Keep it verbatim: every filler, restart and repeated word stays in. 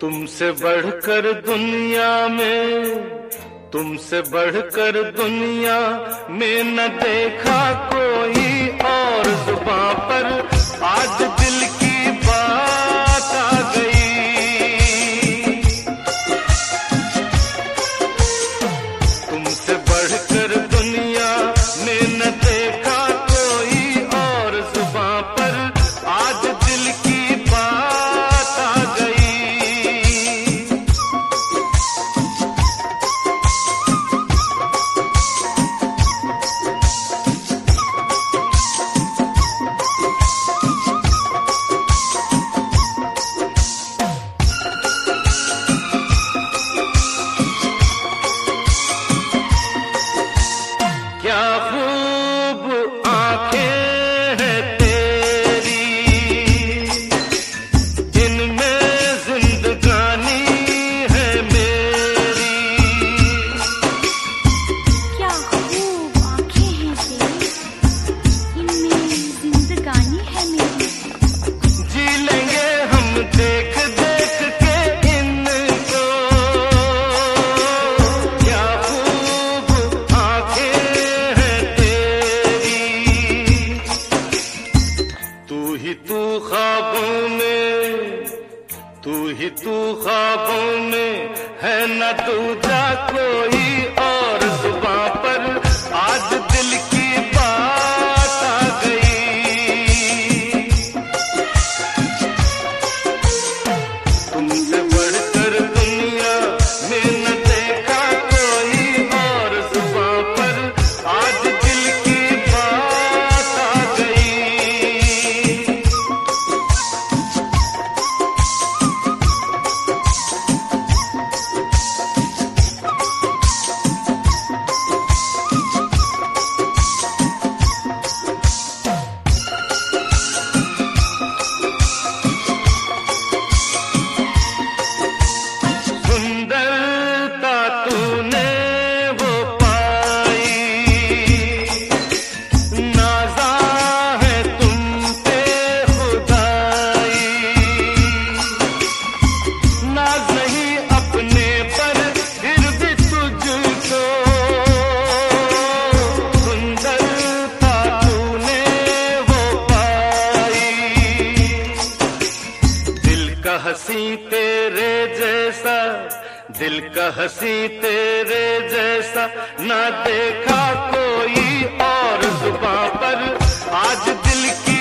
तुमसे बढ़कर दुनिया में, तुमसे बढ़कर दुनिया में न देखा कोई और जुबां पर आज दिल की बात आ गई। तुमसे बढ़कर दुनिया में न देखा कोई और जुबां पर आज दिल की बात आ गई। क्या खूब आंखें हैं तेरी, इनमें जिंदगानी है मेरी। क्या खूब आंखें हैं तेरी, इनमें जिंदगानी है मेरी। जी लेंगे हम देख देख के इनको, क्या खूब आंखें तू ही तू ख्वाबों में, तू ही तू ख्वाबों में है न दूजा कोई और जुबां पर आज दिल की बात आ गई। तुमसे बढ़कर दुनिया में न देखा कोई और जुबां पर आज दिल की बात आ गई। सुंदरता तूने वो पाई, नाज़ा है तुम पे खुदाई। नाज नहीं अपने पर फिर भी तुझको, सुंदरता तूने वो पाई। दिल का हंसी तेरे जैसा, दिल का हंसी तेरे जैसा ना देखा कोई और जुबां पर आज दिल की